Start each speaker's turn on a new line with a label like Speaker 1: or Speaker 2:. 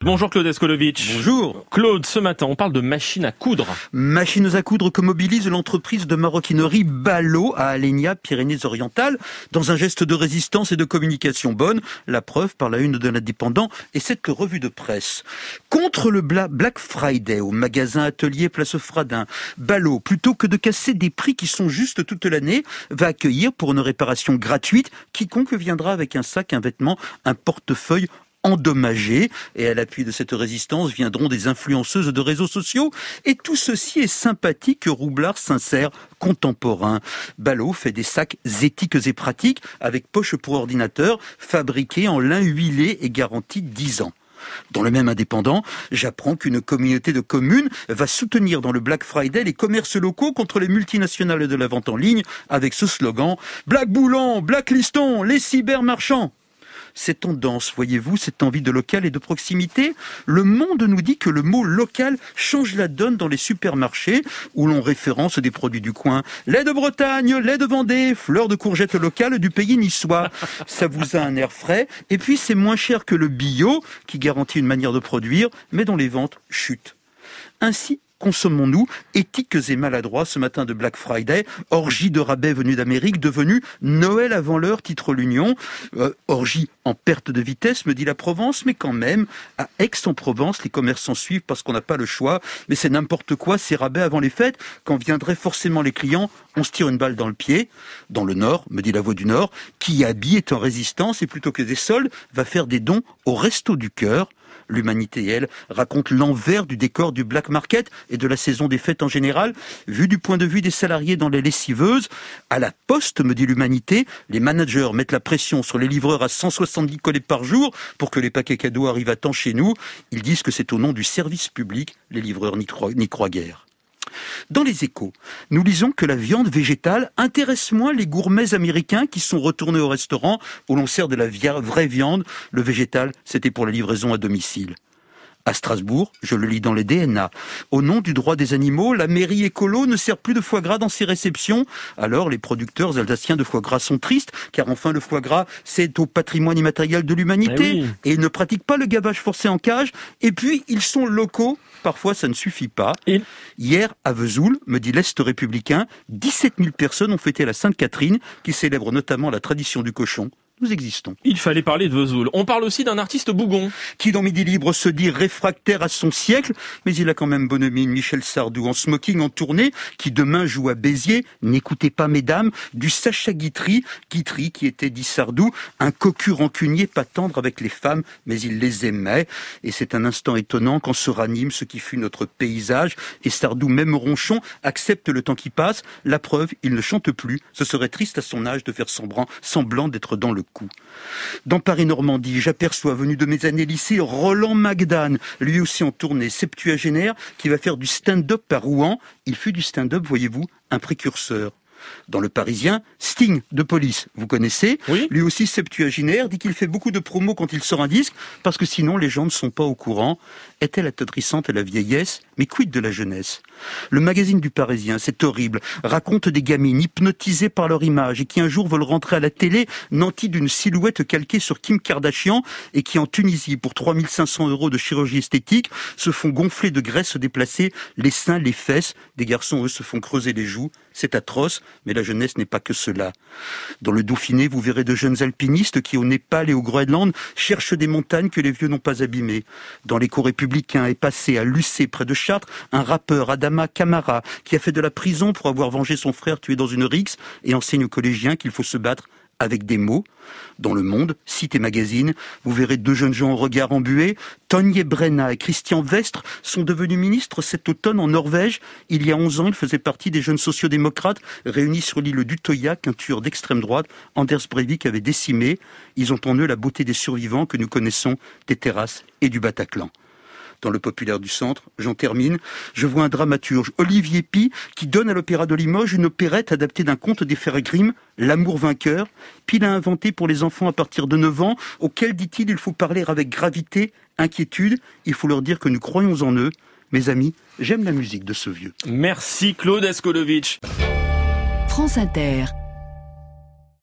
Speaker 1: Bonjour Claude Escolovitch.
Speaker 2: Bonjour.
Speaker 1: Claude, ce matin, on parle de machines à coudre.
Speaker 2: Machines à coudre que mobilise l'entreprise de maroquinerie Ballot à Alenia, Pyrénées-Orientales, dans un geste de résistance et de communication bonne. La preuve par la une de l'Indépendant et cette revue de presse. Contre le Black Friday au magasin Atelier Place Fradin, Ballot, plutôt que de casser des prix qui sont justes toute l'année, va accueillir pour une réparation gratuite quiconque viendra avec un sac, un vêtement, un portefeuille endommagé. Et à l'appui de cette résistance viendront des influenceuses de réseaux sociaux. Et tout ceci est sympathique, roublard, sincère, contemporain. Ballot fait des sacs éthiques et pratiques avec poche pour ordinateur, fabriqués en lin huilé et garantis 10 ans. Dans le même Indépendant, j'apprends qu'une communauté de communes va soutenir dans le Black Friday les commerces locaux contre les multinationales de la vente en ligne avec ce slogan « Black Boulan, Black Liston, les cybermarchands ». Cette tendance, voyez-vous, cette envie de local et de proximité, le Monde nous dit que le mot local change la donne dans les supermarchés où l'on référence des produits du coin. Lait de Bretagne, lait de Vendée, fleurs de courgettes locales du pays niçois. Ça vous a un air frais et puis c'est moins cher que le bio qui garantit une manière de produire mais dont les ventes chutent. Ainsi, consommons-nous, éthiques et maladroits ce matin de Black Friday, orgie de rabais venus d'Amérique, devenue Noël avant l'heure, titre l'Union. Orgie en perte de vitesse, me dit la Provence, mais quand même, à Aix-en-Provence, les commerçants suivent parce qu'on n'a pas le choix, mais c'est n'importe quoi, ces rabais avant les fêtes, quand viendraient forcément les clients, on se tire une balle dans le pied. Dans le Nord, me dit la Voix du Nord, qui habille est en résistance et plutôt que des soldes, va faire des dons au Resto du Cœur. L'Humanité, elle, raconte l'envers du décor du black market et de la saison des fêtes en général, vu du point de vue des salariés dans les lessiveuses. À la Poste, me dit l'Humanité, les managers mettent la pression sur les livreurs à 170 colis par jour pour que les paquets cadeaux arrivent à temps chez nous. Ils disent que c'est au nom du service public, les livreurs n'y croient guère. Dans les Échos, nous lisons que la viande végétale intéresse moins les gourmets américains qui sont retournés au restaurant où l'on sert de la vraie viande. Le végétal, c'était pour la livraison à domicile. À Strasbourg, je le lis dans les DNA, au nom du droit des animaux, la mairie écolo ne sert plus de foie gras dans ses réceptions. Alors les producteurs alsaciens de foie gras sont tristes, car enfin le foie gras, c'est au patrimoine immatériel de l'humanité.
Speaker 1: Oui.
Speaker 2: Et ils ne pratiquent pas le gavage forcé en cage. Et puis, ils sont locaux. Parfois, ça ne suffit pas. Hier, à Vesoul, me dit l'Est républicain, 17 000 personnes ont fêté la Sainte-Catherine, qui célèbre notamment la tradition du cochon. Nous existons.
Speaker 1: Il fallait parler de Vesoul. On parle aussi d'un artiste bougon.
Speaker 2: Qui dans Midi Libre se dit réfractaire à son siècle, mais il a quand même bonne mine, Michel Sardou, en smoking en tournée, qui demain joue à Béziers. N'écoutez pas, mesdames, du Sacha Guitry qui était, dit Sardou, un cocu rancunier pas tendre avec les femmes, mais il les aimait. Et c'est un instant étonnant quand se ranime ce qui fut notre paysage. Et Sardou, même ronchon, accepte le temps qui passe. La preuve, il ne chante plus. Ce serait triste à son âge de faire semblant d'être dans le coup. Dans Paris-Normandie, j'aperçois, venu de mes années lycée, Roland Magdan, lui aussi en tournée, septuagénaire, qui va faire du stand-up à Rouen. Il fut du stand-up, voyez-vous, un précurseur. Dans Le Parisien, Sting de Police, vous connaissez,
Speaker 1: oui.
Speaker 2: Lui aussi septuagénaire, dit qu'il fait beaucoup de promos quand il sort un disque, parce que sinon les gens ne sont pas au courant. Est-elle attendrissante à la vieillesse? Mais quid de la jeunesse? Le magazine du Parisien, c'est horrible, raconte des gamines hypnotisées par leur image et qui un jour veulent rentrer à la télé nanties d'une silhouette calquée sur Kim Kardashian et qui en Tunisie, pour 3 500 € de chirurgie esthétique, se font gonfler de graisse déplacée les seins, les fesses. Des garçons, eux, se font creuser les joues. C'est atroce, mais la jeunesse n'est pas que cela. Dans le Dauphiné, vous verrez de jeunes alpinistes qui, au Népal et au Groenland, cherchent des montagnes que les vieux n'ont pas abîmées. Dans l'Écho républicain est passé à Lucé, près de Chartres, un rappeur, Adama Camara, qui a fait de la prison pour avoir vengé son frère tué dans une rixe et enseigne aux collégiens qu'il faut se battre avec des mots. Dans Le Monde, Site et Magazine, vous verrez deux jeunes gens au regard embué. Tonje Brenna et Christian Vestre sont devenus ministres cet automne en Norvège. Il y a 11 ans, ils faisaient partie des jeunes sociodémocrates réunis sur l'île d'Utoya qu'un tueur d'extrême droite, Anders Breivik, avait décimé. Ils ont en eux la beauté des survivants que nous connaissons des terrasses et du Bataclan. Dans Le Populaire du Centre, j'en termine, je vois un dramaturge, Olivier Py, qui donne à l'Opéra de Limoges une opérette adaptée d'un conte des frères Grimm, L'amour vainqueur. Py l'a inventé pour les enfants à partir de 9 ans, auxquels, dit-il, il faut parler avec gravité, inquiétude, il faut leur dire que nous croyons en eux. Mes amis, j'aime la musique de ce vieux.
Speaker 1: Merci Claude Escolovitch.
Speaker 3: France Inter.